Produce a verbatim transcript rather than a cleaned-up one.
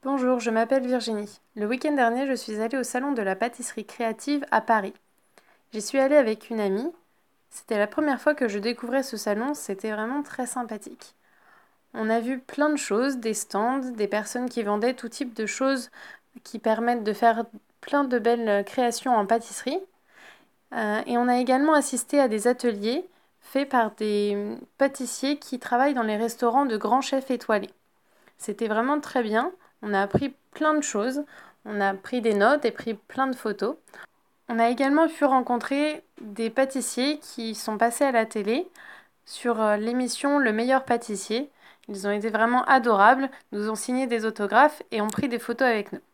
Bonjour, je m'appelle Virginie. Le week-end dernier, je suis allée au salon de la pâtisserie créative à Paris. J'y suis allée avec une amie. C'était la première fois que je découvrais ce salon, c'était vraiment très sympathique. On a vu plein de choses, des stands, des personnes qui vendaient tout type de choses qui permettent de faire plein de belles créations en pâtisserie. Euh, et on a également assisté à des ateliers faits par des pâtissiers qui travaillent dans les restaurants de grands chefs étoilés. C'était vraiment très bien. On a appris plein de choses. On a pris des notes et pris plein de photos. On a également pu rencontrer des pâtissiers qui sont passés à la télé sur euh, l'émission Le meilleur pâtissier. Ils ont été vraiment adorables, nous ont signé des autographes et ont pris des photos avec nous.